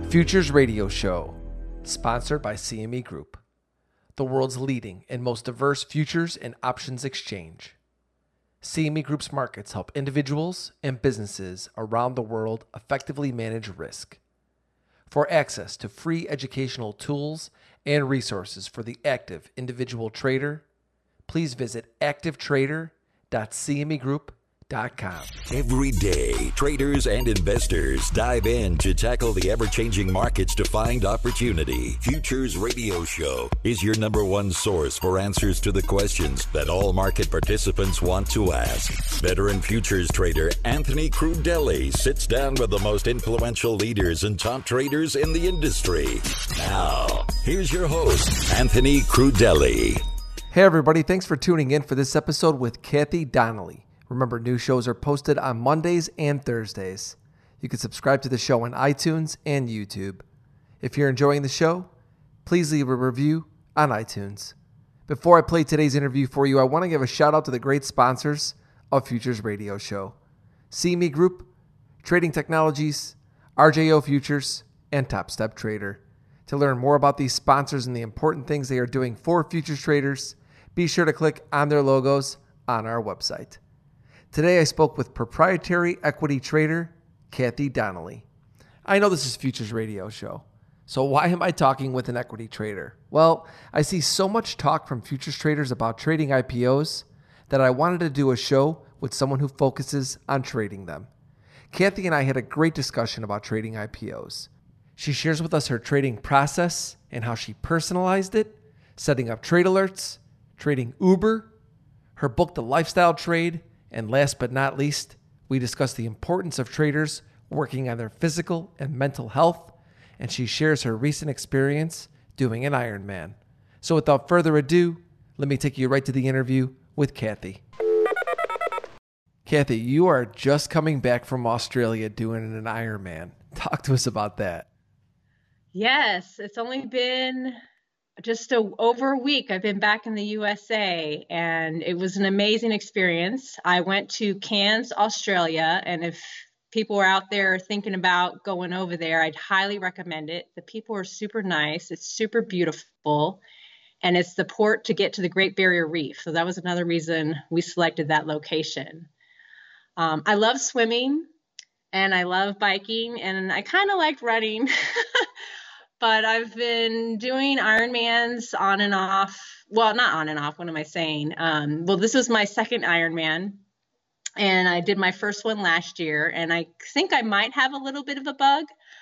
Futures Radio Show, sponsored by CME Group, the world's leading and most diverse futures and options exchange. CME Group's markets help individuals and businesses around the world effectively manage risk. For access to free educational tools and resources for the active individual trader, please visit activetrader.cmegroup.com. Every day, traders and investors dive in to tackle the ever-changing markets to find opportunity. Futures Radio Show is your number one source for answers to the questions that all market participants want to ask. Veteran futures trader Anthony Crudele sits down with the most influential leaders and top traders in the industry. Now, here's your host, Anthony Crudele. Hey everybody, thanks for tuning in for this episode with Kathy Donnelly. Remember, new shows are posted on Mondays and Thursdays. You can subscribe to the show on iTunes and YouTube. If you're enjoying the show, please leave a review on iTunes. Before I play today's interview for you, I want to give a shout out to the great sponsors of Futures Radio Show: CME Group, Trading Technologies, RJO Futures, and Top Step Trader. To learn more about these sponsors and the important things they are doing for futures traders, be sure to click on their logos on our website. Today I spoke with proprietary equity trader Kathy Donnelly. I know this is Futures Radio Show, so why am I talking with an equity trader? Well, I see so much talk from futures traders about trading IPOs that I wanted to do a show with someone who focuses on trading them. Kathy and I had a great discussion about trading IPOs. She shares with us her trading process and how she personalized it, setting up trade alerts, trading Uber, her book, The Lifestyle Trade, and last but not least, we discuss the importance of traders working on their physical and mental health, and she shares her recent experience doing an Ironman. So without further ado, let me take you right to the interview with Kathy. Kathy, you are just coming back from Australia doing an Ironman. Talk to us about that. Yes, it's only been just over a week. I've been back in the USA, and it was an amazing experience. I went to Cairns, Australia, and if people are out there thinking about going over there, I'd highly recommend it. The people are super nice. It's super beautiful, and it's the port to get to the Great Barrier Reef. So that was another reason we selected that location. I love swimming, and I love biking, and I kind of like running. But I've been doing Ironmans on and off. Well, not on and off. What am I saying? This was my second Ironman, and I did my first one last year, and I think I might have a little bit of a bug.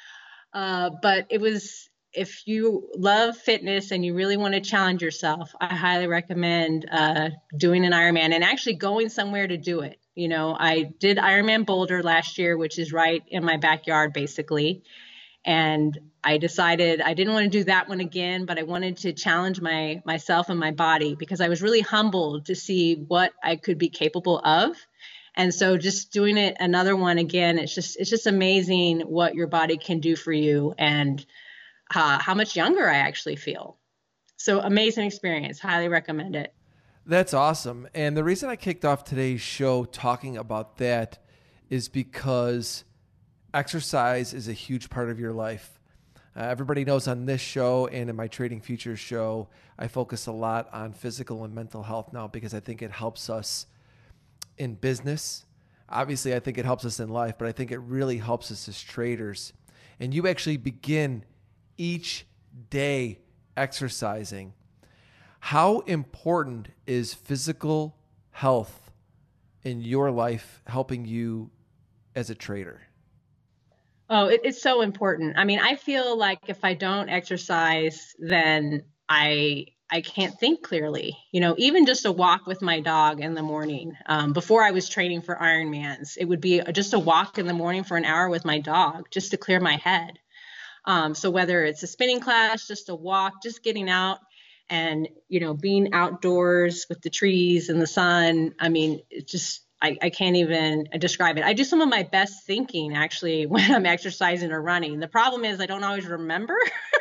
But it was, if you love fitness and you really want to challenge yourself, I highly recommend doing an Ironman and actually going somewhere to do it. You know, I did Ironman Boulder last year, which is right in my backyard, basically. And I decided I didn't want to do that one again, but I wanted to challenge myself and my body because I was really humbled to see what I could be capable of. And so just doing it another one again, it's just amazing what your body can do for you and how much younger I actually feel. So amazing experience. Highly recommend it. That's awesome. And the reason I kicked off today's show talking about that is because exercise is a huge part of your life. Everybody knows on this show and in my Trading Futures show, I focus a lot on physical and mental health now because I think it helps us in business. Obviously, I think it helps us in life, but I think it really helps us as traders. And you actually begin each day exercising. How important is physical health in your life helping you as a trader? Oh, it's so important. I mean, I feel like if I don't exercise, then I can't think clearly. You know, even just a walk with my dog in the morning. Before I was training for Ironmans, it would be just a walk in the morning for an hour with my dog just to clear my head. So whether it's a spinning class, just a walk, just getting out and, you know, being outdoors with the trees and the sun. I mean, it's just, I can't even describe it. I do some of my best thinking actually when I'm exercising or running. The problem is I don't always remember,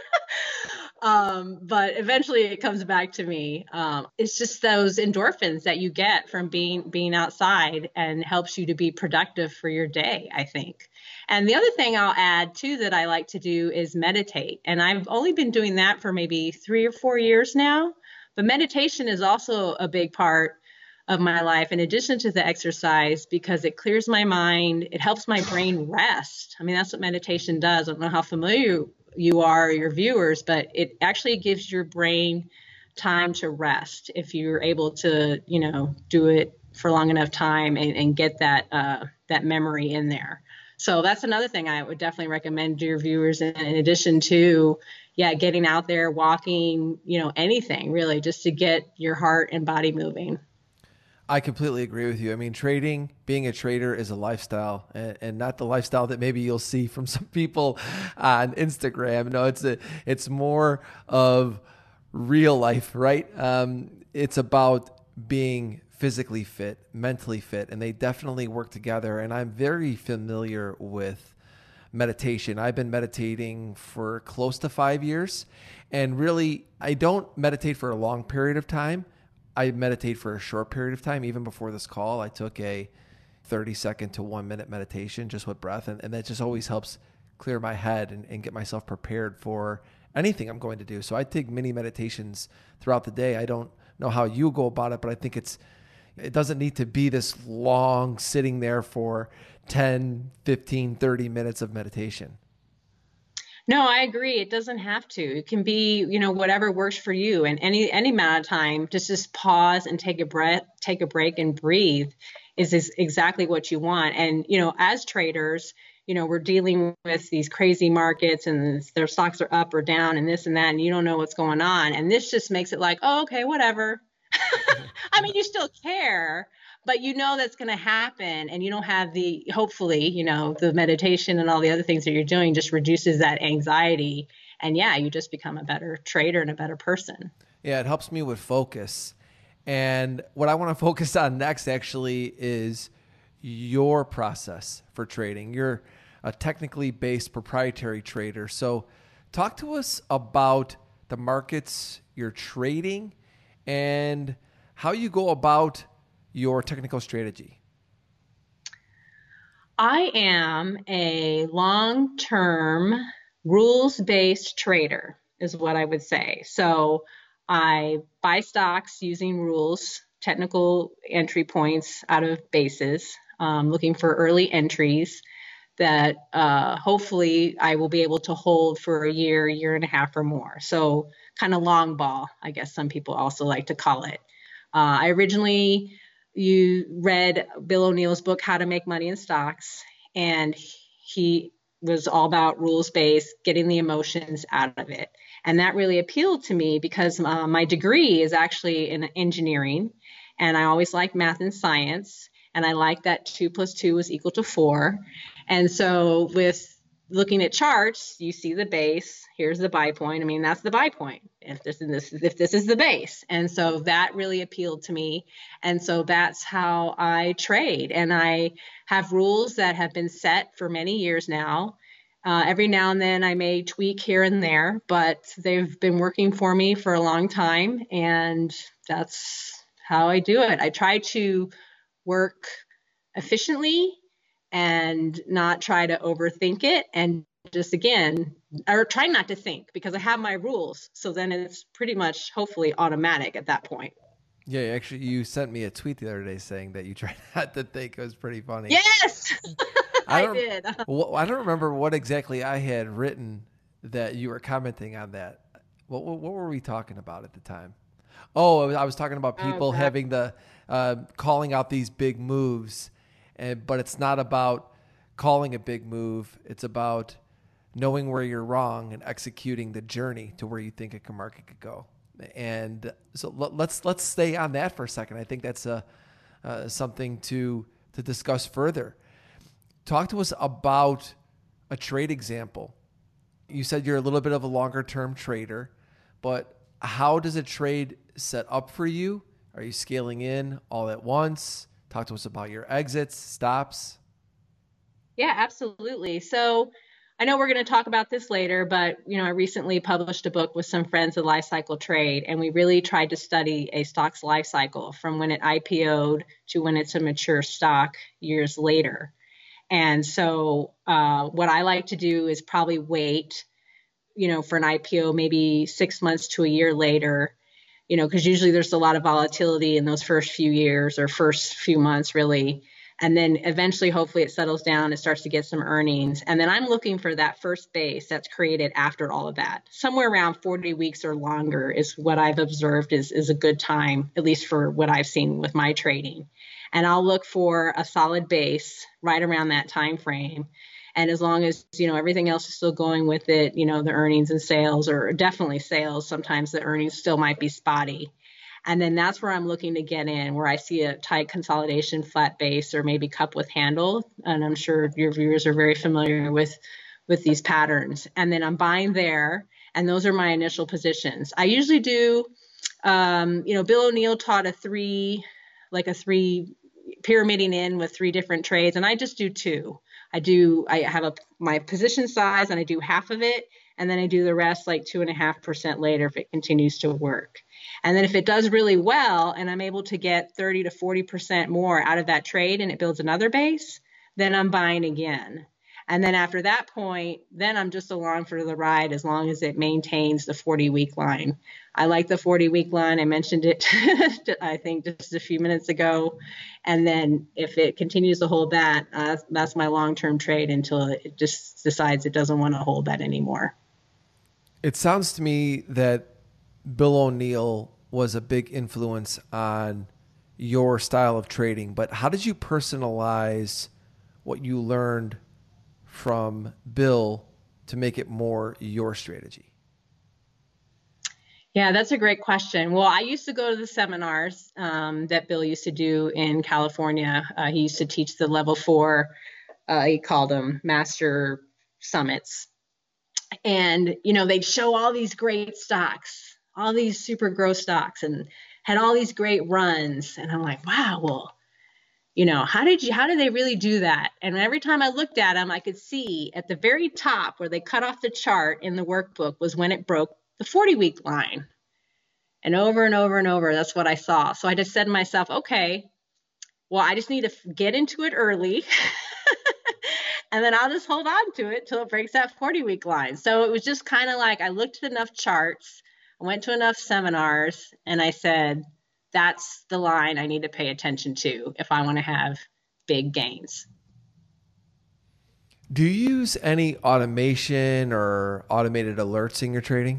but eventually it comes back to me. It's just those endorphins that you get from being outside and helps you to be productive for your day, I think. And the other thing I'll add too that I like to do is meditate. And I've only been doing that for maybe 3 or 4 years now. But meditation is also a big part of my life, in addition to the exercise, because it clears my mind. It helps my brain rest. I mean, that's what meditation does. I don't know how familiar you are, your viewers, but it actually gives your brain time to rest if you're able to, do it for long enough time and get that memory in there. So that's another thing I would definitely recommend to your viewers, in addition to, getting out there, walking, anything really, just to get your heart and body moving. I completely agree with you. I mean, being a trader is a lifestyle, and not the lifestyle that maybe you'll see from some people on Instagram. No, it's more of real life, right? It's about being physically fit, mentally fit, and they definitely work together. And I'm very familiar with meditation. I've been meditating for close to 5 years, and really, I don't meditate for a long period of time. I meditate for a short period of time. Even before this call, I took a 30-second to 1-minute meditation just with breath. And that just always helps clear my head and get myself prepared for anything I'm going to do. So I take mini meditations throughout the day. I don't know how you go about it, but I think it doesn't need to be this long sitting there for 10, 15, 30 minutes of meditation. No, I agree. It doesn't have to. It can be, whatever works for you. And any amount of time, just pause and take a breath, take a break and breathe is exactly what you want. And, as traders, we're dealing with these crazy markets, and their stocks are up or down and this and that, and you don't know what's going on. And this just makes it like, oh, okay, whatever. I mean, you still care, but that's going to happen, and you don't have hopefully, the meditation and all the other things that you're doing just reduces that anxiety. And you just become a better trader and a better person. Yeah, it helps me with focus. And what I want to focus on next actually is your process for trading. You're a technically based proprietary trader. So talk to us about the markets you're trading and how you go about your technical strategy. I am a long-term rules-based trader is what I would say. So I buy stocks using rules, technical entry points out of bases, looking for early entries that hopefully I will be able to hold for a year and a half or more. So kind of long ball, I guess some people also like to call it. I originally read Bill O'Neill's book, How to Make Money in Stocks, and he was all about rules-based, getting the emotions out of it. And that really appealed to me because my degree is actually in engineering, and I always liked math and science, and I liked that 2 + 2 was equal to 4. And so with looking at charts, you see the base. Here's the buy point. I mean, that's the buy point if this is the base. And so that really appealed to me. And so that's how I trade. And I have rules that have been set for many years now. Every now and then I may tweak here and there, but they've been working for me for a long time. And that's how I do it. I try to work efficiently and not try to overthink it, and just or try not to think, because I have my rules. So then it's pretty much hopefully automatic at that point. Yeah, actually, you sent me a tweet the other day saying that you try not to think. It was pretty funny. Yes, I did. I don't remember what exactly I had written that you were commenting on that. What were we talking about at the time? Oh, I was talking about people having calling out these big moves. But it's not about calling a big move. It's about knowing where you're wrong and executing the journey to where you think a market could go. And so let's stay on that for a second. I think that's something to discuss further. Talk to us about a trade example. You said you're a little bit of a longer term trader, but how does a trade set up for you? Are you scaling in all at once? Talk to us about your exits, stops. Yeah, absolutely. So I know we're going to talk about this later, but I recently published a book with some friends, The Life Cycle Trade, and we really tried to study a stock's life cycle from when it IPO'd to when it's a mature stock years later. And so what I like to do is probably wait, for an IPO, maybe 6 months to a year later, because usually there's a lot of volatility in those first few years or first few months, really. And then eventually, hopefully it settles down, it starts to get some earnings. And then I'm looking for that first base that's created after all of that. Somewhere around 40 weeks or longer is what I've observed is a good time, at least for what I've seen with my trading. And I'll look for a solid base right around that time frame. And as long as, everything else is still going with it, the earnings and sales, or definitely sales, sometimes the earnings still might be spotty. And then that's where I'm looking to get in, where I see a tight consolidation, flat base, or maybe cup with handle. And I'm sure your viewers are very familiar with these patterns. And then I'm buying there, and those are my initial positions. I usually do, Bill O'Neill taught a three pyramiding in with 3 different trades, and I just do 2. I have my position size, and I do half of it, and then I do the rest like 2.5% later if it continues to work. And then if it does really well and I'm able to get 30 to 40% more out of that trade and it builds another base, then I'm buying again. And then after that point, then I'm just along for the ride as long as it maintains the 40-week line. I like the 40-week line. I mentioned it, I think, just a few minutes ago. And then if it continues to hold that, that's my long-term trade until it just decides it doesn't want to hold that anymore. It sounds to me that Bill O'Neill was a big influence on your style of trading, but how did you personalize what you learned from Bill to make it more your strategy? Yeah, that's a great question. Well, I used to go to the seminars that Bill used to do in California. He used to teach the level 4, he called them master summits. And, they'd show all these great stocks, all these super growth stocks, and had all these great runs. And I'm like, wow, well, how did they really do that? And every time I looked at them, I could see at the very top where they cut off the chart in the workbook was when it broke the 40-week line. And over and over and over, that's what I saw. So I just said to myself, okay, well, I just need to get into it early. And then I'll just hold on to it till it breaks that 40-week line. So it was just kind of like I looked at enough charts, I went to enough seminars, and I said, that's the line I need to pay attention to if I want to have big gains. Do you use any automation or automated alerts in your trading?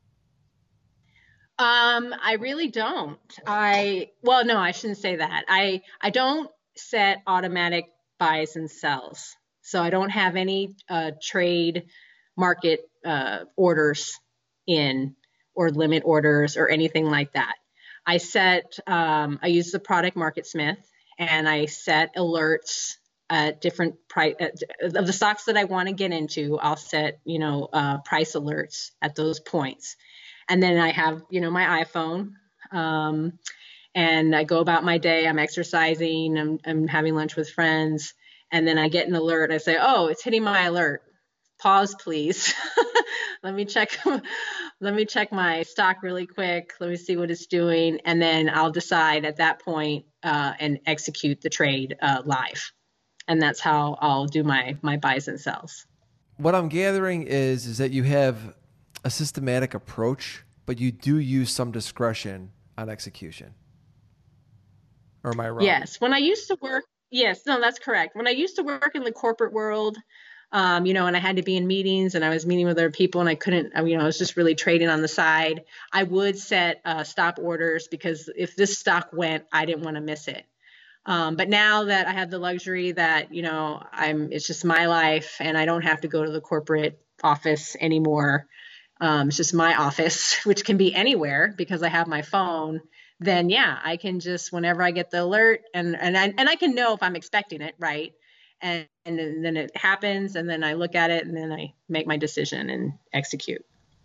I really don't. No, I shouldn't say that. I don't set automatic buys and sells. So I don't have any trade market orders in, or limit orders or anything like that. I use the product MarketSmith, and I set alerts at different price of the stocks that I want to get into. I'll set, price alerts at those points. And then I have, my iPhone, and I go about my day. I'm exercising, I'm having lunch with friends, and then I get an alert. I say, oh, it's hitting my alert. Pause, please. Let me check my stock really quick. Let me see what it's doing. And then I'll decide at that point and execute the trade live. And that's how I'll do my buys and sells. What I'm gathering is that you have a systematic approach, but you do use some discretion on execution. Or am I wrong? Yes. No, that's correct. When I used to work in the corporate world, and I had to be in meetings and I was meeting with other people and I couldn't, I was just really trading on the side. I would set stop orders because if this stock went, I didn't want to miss it. But now that I have the luxury that, it's just my life and I don't have to go to the corporate office anymore. It's just my office, which can be anywhere because I have my phone. Then yeah, I can just, whenever I get the alert and I can know if I'm expecting it, right? And then it happens, and then I look at it, and then I make my decision and execute.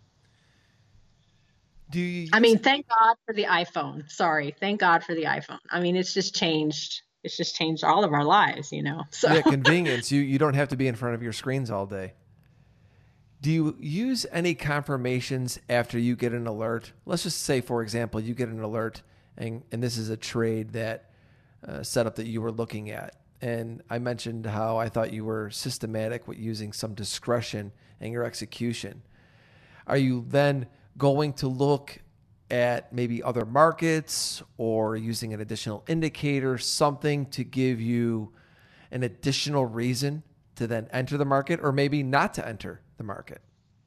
Thank God for the iPhone. Sorry, thank God for the iPhone. It's just changed. It's just changed all of our lives, So yeah, convenience. You don't have to be in front of your screens all day. Do you use any confirmations after you get an alert? Let's just say, for example, you get an alert, and this is a trade that setup that you were looking at. and I mentioned how I thought you were systematic with using some discretion in your execution. Are you then going to look at maybe other markets or using an additional indicator, something to give you an additional reason to then enter the market, or maybe not to enter the market?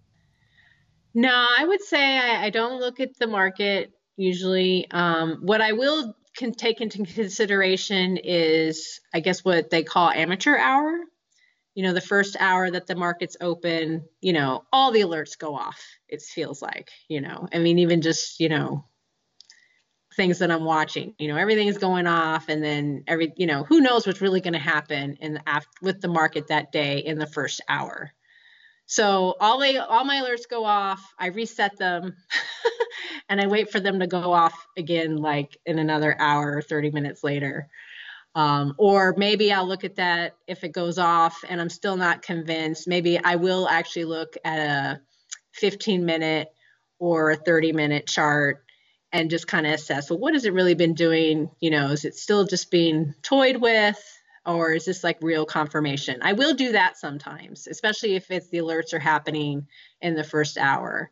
No, I would say I don't look at the market usually. What I will can take into consideration is, I guess, what they call amateur hour. The first hour that the market's open, all the alerts go off. It feels like, I mean, even just, things that I'm watching, everything is going off, and then who knows what's really going to happen with the market that day in the first hour. So all my alerts go off, I reset them and I wait for them to go off again, like in another hour or 30 minutes later. Or maybe I'll look at that if it goes off and I'm still not convinced. Maybe I will actually look at a 15-minute or a 30-minute chart and just kind of assess, well, what has it really been doing? Is it still just being toyed with, or is this like real confirmation? I will do that sometimes, especially if the alerts are happening in the first hour.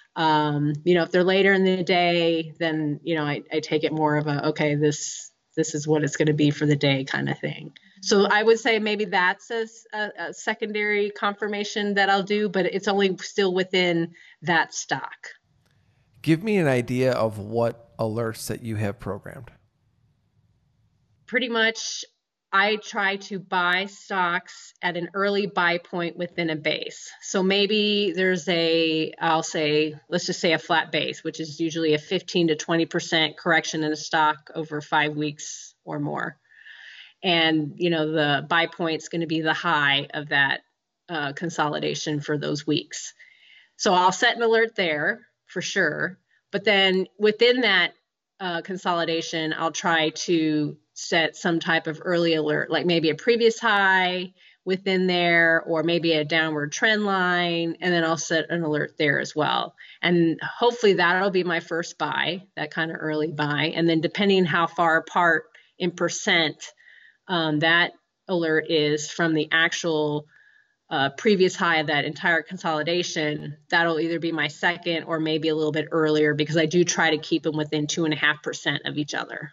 If they're later in the day, then, I take it more of a, okay, this is what it's going to be for the day kind of thing. So I would say maybe that's a secondary confirmation that I'll do, but it's only still within that stock. Give me an idea of what alerts that you have programmed. Pretty much, I try to buy stocks at an early buy point within a base. So maybe there's let's just say a flat base, which is usually a 15 to 20% correction in a stock over 5 weeks or more. And, the buy point is going to be the high of that consolidation for those weeks. So I'll set an alert there for sure. But then within that consolidation, I'll try to set some type of early alert, like maybe a previous high within there, or maybe a downward trend line, and then I'll set an alert there as well. And hopefully that'll be my first buy, that kind of early buy. And then depending how far apart in percent that alert is from the actual previous high of that entire consolidation, that'll either be my second or maybe a little bit earlier, because I do try to keep them within 2.5% of each other.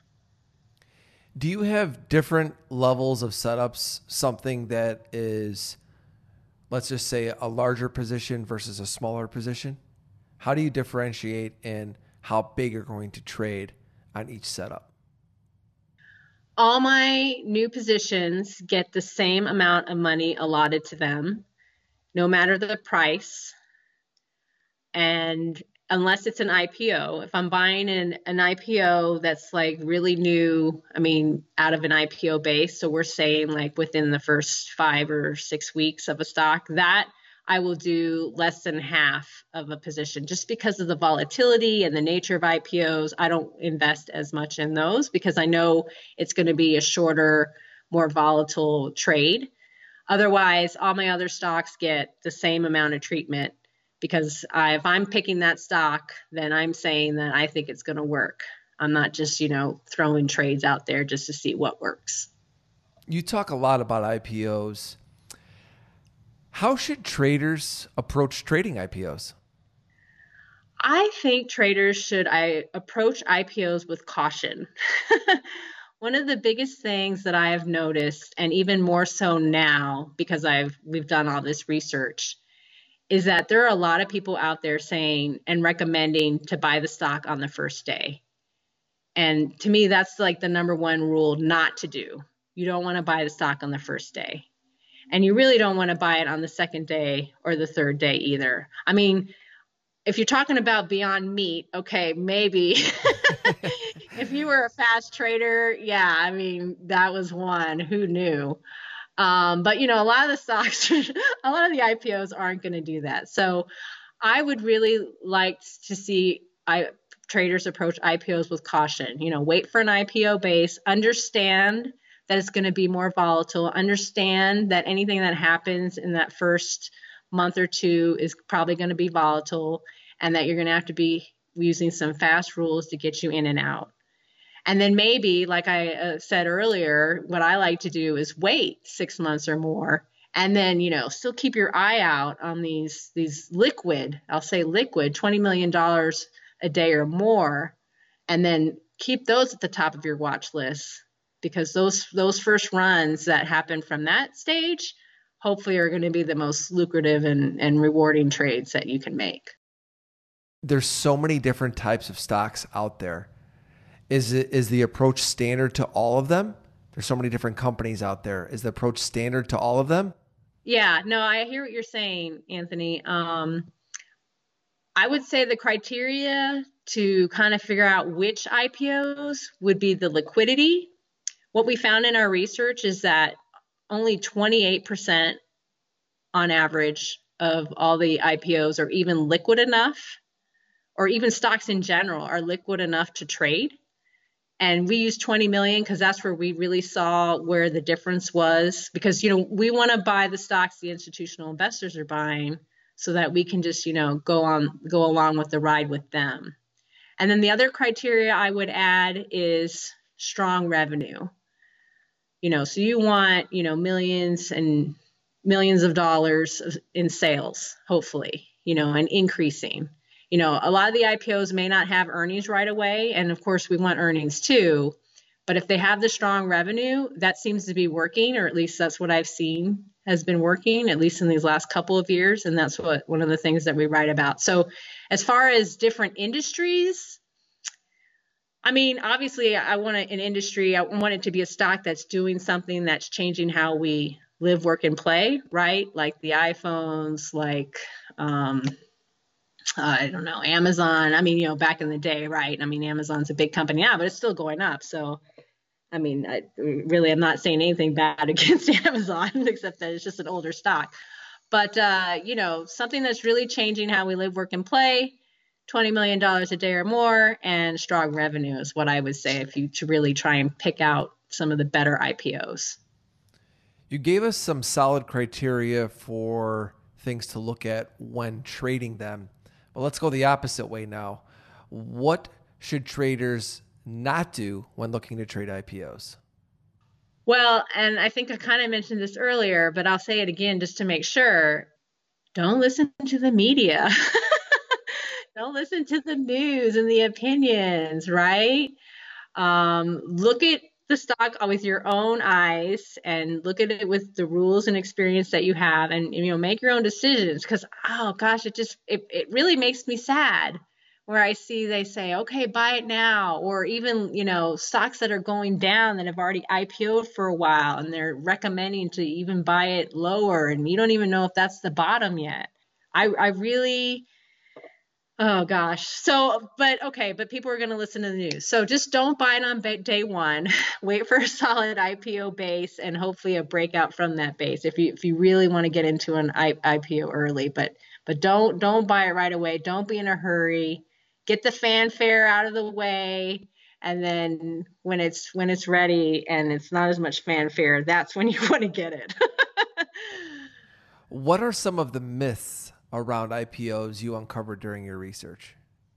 Do you have different levels of setups, something that is, let's just say, a larger position versus a smaller position? How do you differentiate in how big you're going to trade on each setup? All my new positions get the same amount of money allotted to them, no matter the price. And unless it's an IPO, if I'm buying an IPO that's like really new, out of an IPO base, so we're saying like within the first 5 or 6 weeks of a stock, that I will do less than half of a position just because of the volatility and the nature of IPOs. I don't invest as much in those because I know it's going to be a shorter, more volatile trade. Otherwise, all my other stocks get the same amount of treatment, because if I'm picking that stock, then I'm saying that I think it's going to work. I'm not just, throwing trades out there just to see what works. You talk a lot about IPOs. How should traders approach trading IPOs? I think traders should approach IPOs with caution. One of the biggest things that I have noticed, and even more so now because we've done all this research, is that there are a lot of people out there saying and recommending to buy the stock on the first day. And to me, that's like the number one rule not to do. You don't want to buy the stock on the first day. And you really don't want to buy it on the second day or the third day either. If you're talking about Beyond Meat, okay, maybe if you were a fast trader, yeah, that was one. Who knew? But, a lot of the stocks, a lot of the IPOs aren't going to do that. So I would really like to see traders approach IPOs with caution. Wait for an IPO base, understand that it's going to be more volatile, understand that anything that happens in that first month or two is probably going to be volatile, and that you're going to have to be using some fast rules to get you in and out. And then maybe, like I said earlier, what I like to do is wait 6 months or more, and then, still keep your eye out on these liquid, I'll say liquid, $20 million a day or more, and then keep those at the top of your watch list, because those first runs that happen from that stage hopefully are going to be the most lucrative and rewarding trades that you can make. There's so many different types of stocks out there. Is the approach standard to all of them? There's so many different companies out there. Is the approach standard to all of them? Yeah, no, I hear what you're saying, Anthony. I would say the criteria to kind of figure out which IPOs would be the liquidity. What we found in our research is that only 28% on average of all the IPOs are even liquid enough, or even stocks in general are liquid enough to trade. And we used 20 million because that's where we really saw where the difference was, because, we want to buy the stocks the institutional investors are buying so that we can just, go along with the ride with them. And then the other criteria I would add is strong revenue. So you want, millions and millions of dollars in sales, hopefully, and increasing. A lot of the IPOs may not have earnings right away. And of course, we want earnings too. But if they have the strong revenue, that seems to be working, or at least that's what I've seen has been working, at least in these last couple of years. And that's one of the things that we write about. So as far as different industries, obviously I want it to be a stock that's doing something that's changing how we live, work, and play, right? Like the iPhones, like, I don't know, Amazon. Back in the day, right? Amazon's a big company now, but it's still going up. So, I'm not saying anything bad against Amazon, except that it's just an older stock. But, something that's really changing how we live, work, and play, $20 million a day or more, and strong revenue is what I would say to really try and pick out some of the better IPOs. You gave us some solid criteria for things to look at when trading them. Well, let's go the opposite way now. What should traders not do when looking to trade IPOs? Well, and I think I kind of mentioned this earlier, but I'll say it again just to make sure. Don't listen to the media. Don't listen to the news and the opinions, right? Look at the stock with your own eyes and look at it with the rules and experience that you have, and make your own decisions, because it really makes me sad where I see they say, okay, buy it now, or even stocks that are going down that have already IPO'd for a while and they're recommending to even buy it lower, and you don't even know if that's the bottom yet. I really Oh gosh. But people are going to listen to the news. So just don't buy it on day one. Wait for a solid IPO base and hopefully a breakout from that base if you really want to get into an IPO early. But don't buy it right away. Don't be in a hurry. Get the fanfare out of the way, and then when it's ready and it's not as much fanfare, that's when you want to get it. What are some of the myths around IPOs you uncovered during your research?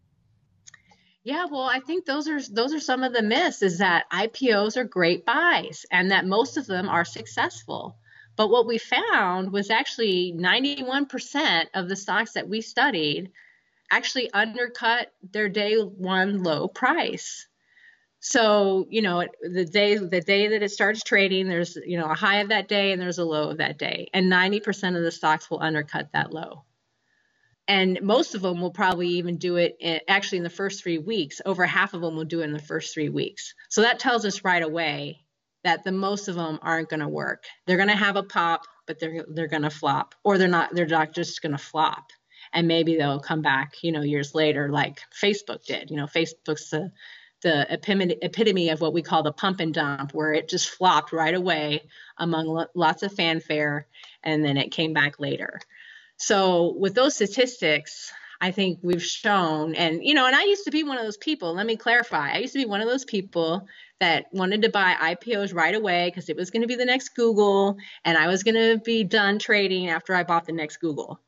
Yeah, well, I think those are some of the myths, is that IPOs are great buys and that most of them are successful. But what we found was actually 91% of the stocks that we studied actually undercut their day one low price. So, the day that it starts trading, there's, a high of that day and there's a low of that day. And 90% of the stocks will undercut that low. And most of them will probably even do it in the first 3 weeks. Over half of them will do it in the first 3 weeks. So that tells us right away that the most of them aren't going to work. They're going to have a pop, but they're going to flop, or they're not just going to flop. And maybe they'll come back, years later, like Facebook did. Facebook's the epitome of what we call the pump and dump, where it just flopped right away among lots of fanfare, and then it came back later. So with those statistics, I think we've shown, and I used to be one of those people. Let me clarify. I used to be one of those people that wanted to buy IPOs right away because it was going to be the next Google, and I was going to be done trading after I bought the next Google.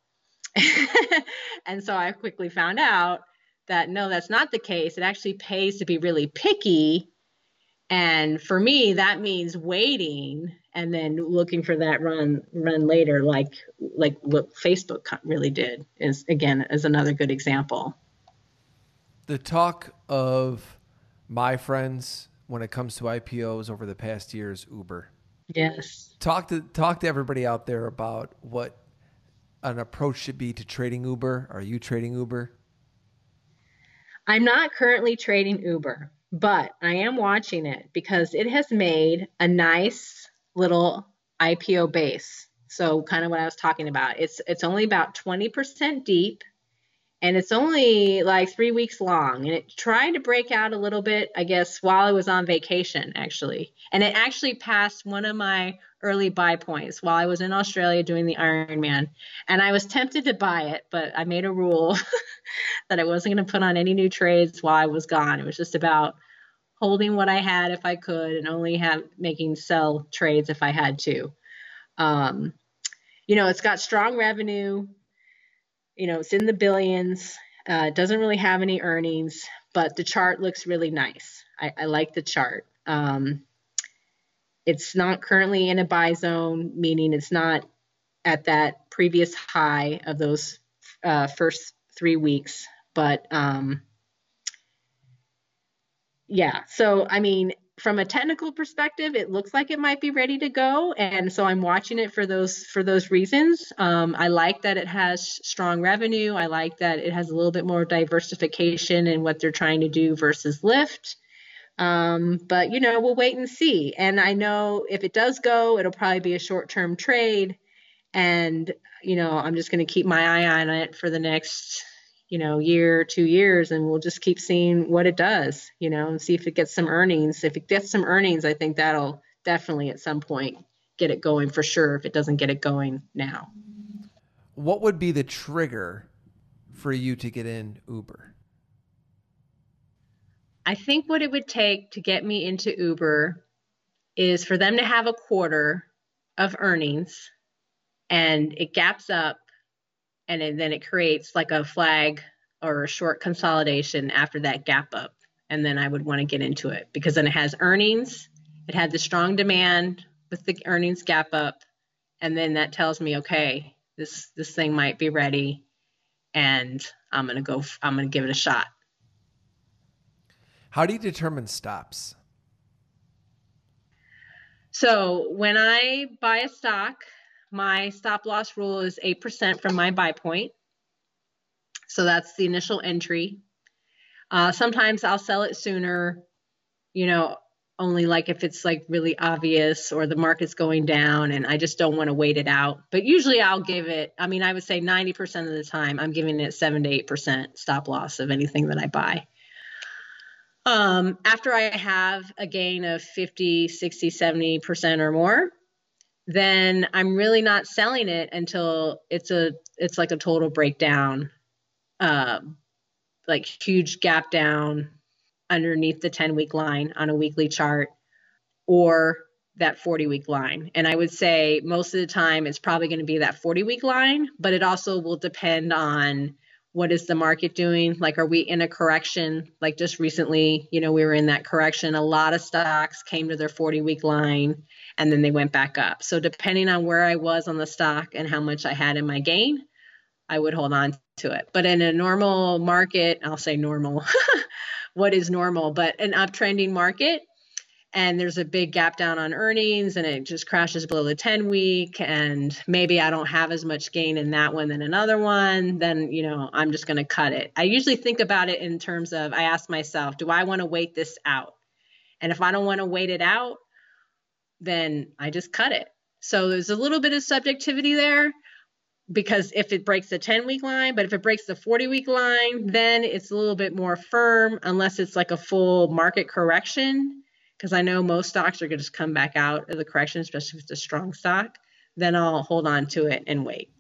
And so I quickly found out that no, that's not the case. It actually pays to be really picky And for me, that means waiting and then looking for that run later, like what Facebook really did is another good example. The talk of my friends when it comes to IPOs over the past year is Uber. Yes. Talk to everybody out there about what an approach should be to trading Uber. Are you trading Uber? I'm not currently trading Uber, but I am watching it because it has made a nice little IPO base. So kind of what I was talking about. It's only about 20% deep, and it's only like 3 weeks long. And it tried to break out a little bit, I guess, while I was on vacation, actually. And it actually passed one of my early buy points while I was in Australia doing the Ironman. And I was tempted to buy it, but I made a rule that I wasn't going to put on any new trades while I was gone. It was just about holding what I had if I could and only making sell trades if I had to. It's got strong revenue. It's in the billions. It doesn't really have any earnings, but the chart looks really nice. I like the chart. It's not currently in a buy zone, meaning it's not at that previous high of those first 3 weeks. But so I mean, from a technical perspective, it looks like it might be ready to go. And so I'm watching it for those reasons. I like that it has strong revenue. I like that it has a little bit more diversification in what they're trying to do versus Lyft. But we'll wait and see. And I know if it does go, it'll probably be a short-term trade. And, I'm just going to keep my eye on it for the next, year, 2 years, and we'll just keep seeing what it does, and see if it gets some earnings. If it gets some earnings, I think that'll definitely at some point get it going for sure if it doesn't get it going now. What would be the trigger for you to get in Uber? I think what it would take to get me into Uber is for them to have a quarter of earnings and it gaps up, and then it creates like a flag or a short consolidation after that gap up. And then I would want to get into it because then it has earnings. It had the strong demand with the earnings gap up. And then that tells me, okay, this thing might be ready and I'm going to give it a shot. How do you determine stops? So when I buy a stock, my stop loss rule is 8% from my buy point. So that's the initial entry. Sometimes I'll sell it sooner, only like if it's like really obvious or the market's going down and I just don't want to wait it out. But usually I'll give it, I would say 90% of the time I'm giving it 7 to 8% stop loss of anything that I buy. After I have a gain of 50, 60, 70% or more, then I'm really not selling it until it's like a total breakdown, like huge gap down underneath the 10-week line on a weekly chart or that 40-week line. And I would say most of the time it's probably going to be that 40-week line, but it also will depend on what is the market doing? Like, are we in a correction? Like just recently, we were in that correction. A lot of stocks came to their 40-week line and then they went back up. So depending on where I was on the stock and how much I had in my gain, I would hold on to it. But in a normal market, I'll say normal, what is normal, but an uptrending market, and there's a big gap down on earnings and it just crashes below the 10-week and maybe I don't have as much gain in that one than another one, then, I'm just going to cut it. I usually think about it in terms of, I ask myself, do I want to wait this out? And if I don't want to wait it out, then I just cut it. So there's a little bit of subjectivity there because if it breaks the 10-week line, but if it breaks the 40-week line, then it's a little bit more firm unless it's like a full market correction. Because I know most stocks are going to just come back out of the correction, especially if it's a strong stock, then I'll hold on to it and wait.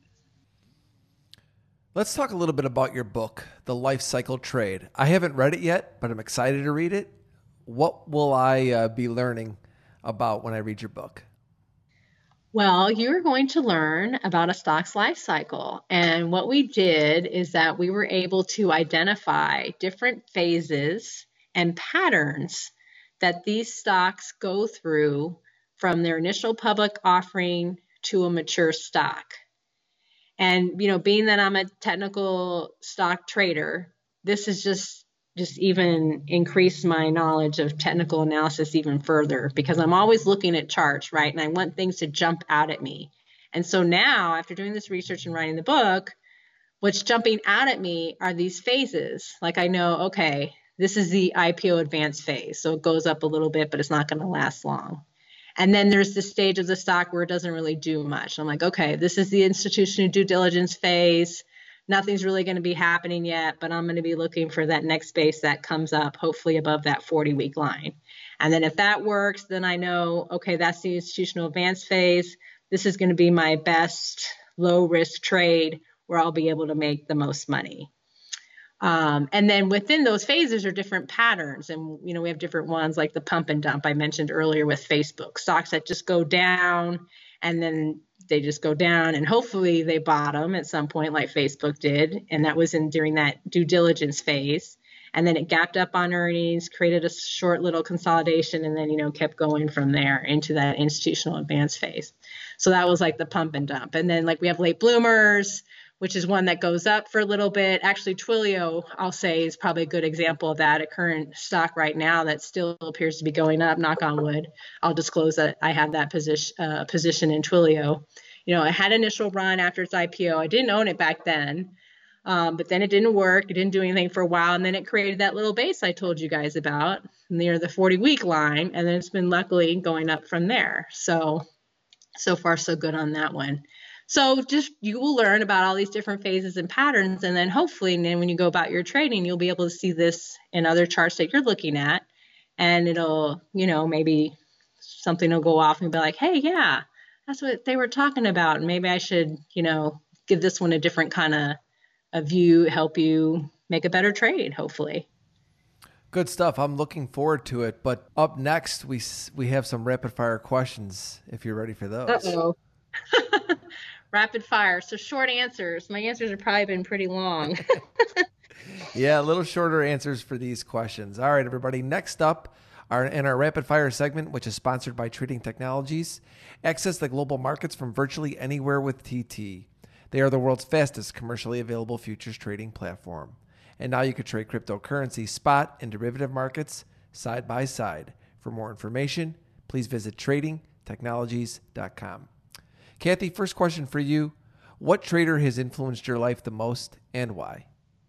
Let's talk a little bit about your book, The Life Cycle Trade. I haven't read it yet, but I'm excited to read it. What will I be learning about when I read your book? Well, you're going to learn about a stock's life cycle. And what we did is that we were able to identify different phases and patterns that these stocks go through from their initial public offering to a mature stock. And, being that I'm a technical stock trader, this has just even increased my knowledge of technical analysis even further, because I'm always looking at charts, right? And I want things to jump out at me. And so now, after doing this research and writing the book, what's jumping out at me are these phases. Like, I know, okay, this is the IPO advance phase. So it goes up a little bit, but it's not going to last long. And then there's the stage of the stock where it doesn't really do much. I'm like, okay, this is the institutional due diligence phase. Nothing's really going to be happening yet, but I'm going to be looking for that next base that comes up, hopefully above that 40-week line. And then if that works, then I know, okay, that's the institutional advance phase. This is going to be my best low-risk trade where I'll be able to make the most money. And then within those phases are different patterns. And, we have different ones like the pump and dump I mentioned earlier with Facebook. Stocks that just go down and then they just go down and hopefully they bottom at some point like Facebook did. And that was during that due diligence phase. And then it gapped up on earnings, created a short little consolidation, and then, kept going from there into that institutional advance phase. So that was like the pump and dump. And then like we have late bloomers, which is one that goes up for a little bit. Actually, Twilio, I'll say, is probably a good example of that, a current stock right now that still appears to be going up, knock on wood. I'll disclose that I have that position in Twilio. It had initial run after its IPO. I didn't own it back then, but then it didn't work. It didn't do anything for a while, and then it created that little base I told you guys about near the 40-week line, and then it's been luckily going up from there. So far, so good on that one. So you will learn about all these different phases and patterns. And then hopefully, when you go about your trading, you'll be able to see this in other charts that you're looking at. And it'll, maybe something will go off and be like, hey, yeah, that's what they were talking about. And maybe I should, give this one a different kind of a view, help you make a better trade, hopefully. Good stuff. I'm looking forward to it. But up next, we have some rapid fire questions if you're ready for those. Uh-oh. Rapid fire. So short answers. My answers have probably been pretty long. Yeah, a little shorter answers for these questions. All right, everybody. Next up, in our rapid fire segment, which is sponsored by Trading Technologies, access the global markets from virtually anywhere with TT. They are the world's fastest commercially available futures trading platform. And now you can trade cryptocurrency, spot, and derivative markets side by side. For more information, please visit tradingtechnologies.com. Kathy, first question for you. What trader has influenced your life the most and why?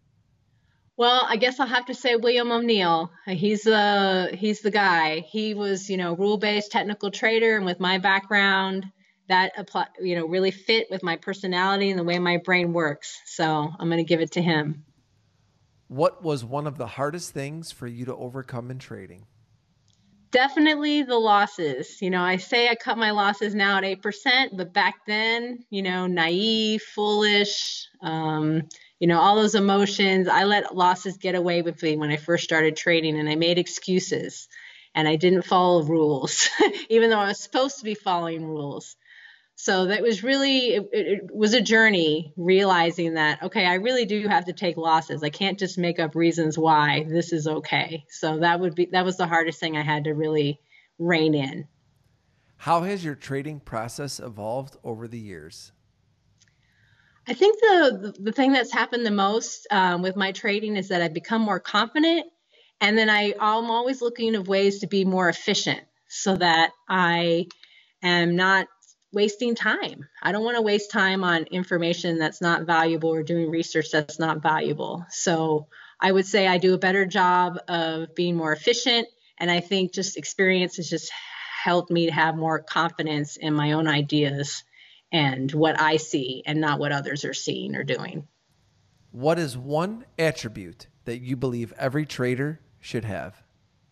Well, I guess I'll have to say William O'Neill. He's the guy. He was, rule-based technical trader, and with my background, that really fit with my personality and the way my brain works. So I'm going to give it to him. What was one of the hardest things for you to overcome in trading? Definitely the losses. I say I cut my losses now at 8%, but back then, naive, foolish, all those emotions, I let losses get away with me when I first started trading, and I made excuses and I didn't follow rules, even though I was supposed to be following rules. So that was really, it was a journey realizing that, okay, I really do have to take losses. I can't just make up reasons why this is okay. So that was the hardest thing I had to really rein in. How has your trading process evolved over the years? I think the thing that's happened the most with my trading is that I've become more confident. And then I'm always looking at ways to be more efficient so that I am not wasting time. I don't want to waste time on information that's not valuable or doing research that's not valuable. So I would say I do a better job of being more efficient. And I think just experience has just helped me to have more confidence in my own ideas and what I see and not what others are seeing or doing. What is one attribute that you believe every trader should have?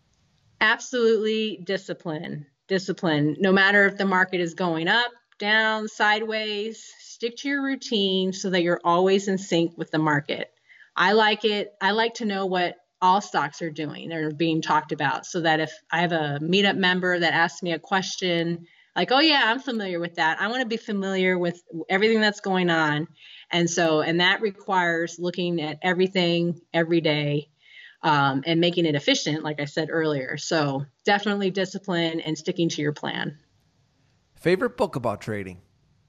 Absolutely discipline. No matter if the market is going up, down, sideways, stick to your routine so that you're always in sync with the market. I like it. I like to know what all stocks are doing or being talked about so that if I have a meetup member that asks me a question, like, oh yeah, I'm familiar with that. I want to be familiar with everything that's going on. And that requires looking at everything every day. and making it efficient, like I said earlier. So definitely discipline and sticking to your plan. Favorite book about trading?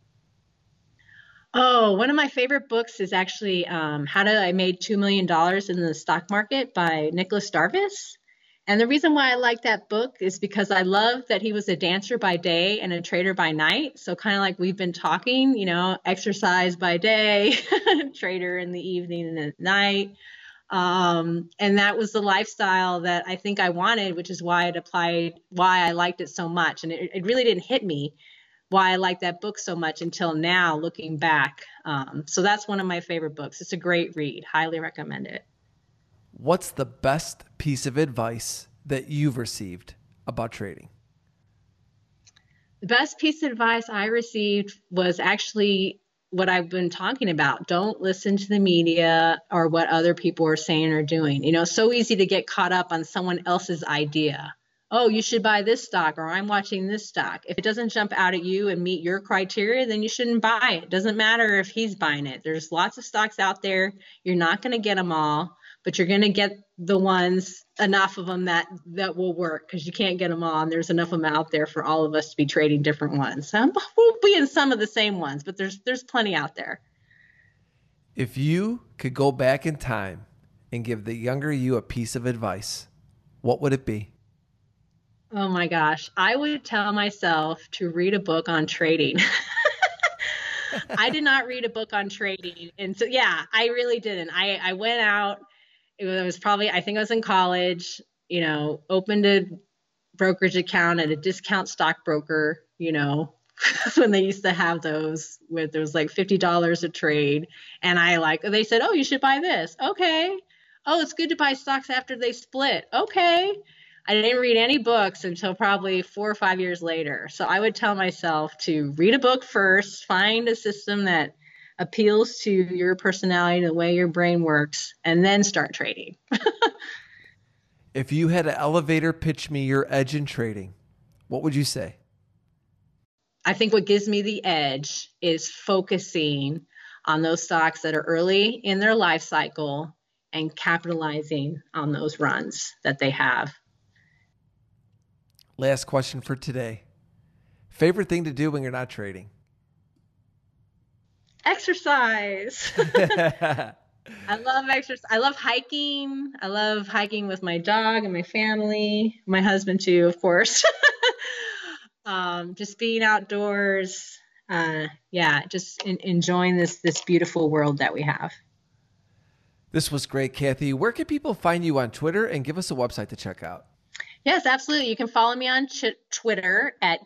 Oh, one of my favorite books is actually How I Made $2 Million in the Stock Market by Nicholas Darvis. And the reason why I like that book is because I love that he was a dancer by day and a trader by night. So kind of like we've been talking, exercise by day, trader in the evening and at night. And that was the lifestyle that I think I wanted, which is why I liked it so much. And it really didn't hit me why I like that book so much until now, looking back. So that's one of my favorite books. It's a great read. Highly recommend it. What's the best piece of advice that you've received about trading? The best piece of advice I received was actually what I've been talking about. Don't listen to the media or what other people are saying or doing. It's so easy to get caught up on someone else's idea. Oh, you should buy this stock, or I'm watching this stock. If it doesn't jump out at you and meet your criteria, then you shouldn't buy it. Doesn't matter if he's buying it. There's lots of stocks out there. You're not going to get them all, but you're going to get the ones, enough of them that will work, because you can't get them all. And there's enough of them out there for all of us to be trading different ones. We'll be in some of the same ones, but there's plenty out there. If you could go back in time and give the younger you a piece of advice, what would it be? Oh my gosh. I would tell myself to read a book on trading. I did not read a book on trading. And so, yeah, I really didn't. I went out. It was probably, I think I was in college, opened a brokerage account at a discount stockbroker, when they used to have those with, there was like $50 a trade. And they said, oh, you should buy this. Okay. Oh, it's good to buy stocks after they split. Okay. I didn't read any books until probably 4 or 5 years later. So I would tell myself to read a book first, find a system that appeals to your personality, the way your brain works, and then start trading. If you had an elevator pitch me your edge in trading, what would you say? I think what gives me the edge is focusing on those stocks that are early in their life cycle and capitalizing on those runs that they have. Last question for today. Favorite thing to do when you're not trading? Exercise. I love exercise. I love hiking. I love hiking with my dog and my family, my husband too, of course. Just being outdoors. Just enjoying this beautiful world that we have. This was great, Kathy. Where can people find you on Twitter, and give us a website to check out? Yes, absolutely. You can follow me on Twitter at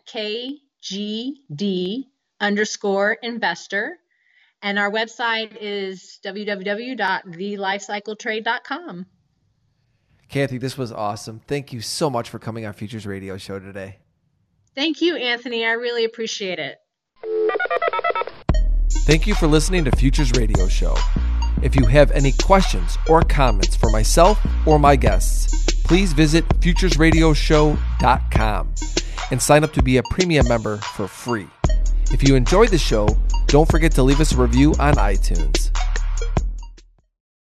KGD_investor. And our website is www.thelifecycletrade.com. Kathy, this was awesome. Thank you so much for coming on Futures Radio Show today. Thank you, Anthony. I really appreciate it. Thank you for listening to Futures Radio Show. If you have any questions or comments for myself or my guests, please visit futuresradioshow.com and sign up to be a premium member for free. If you enjoyed the show, don't forget to leave us a review on iTunes.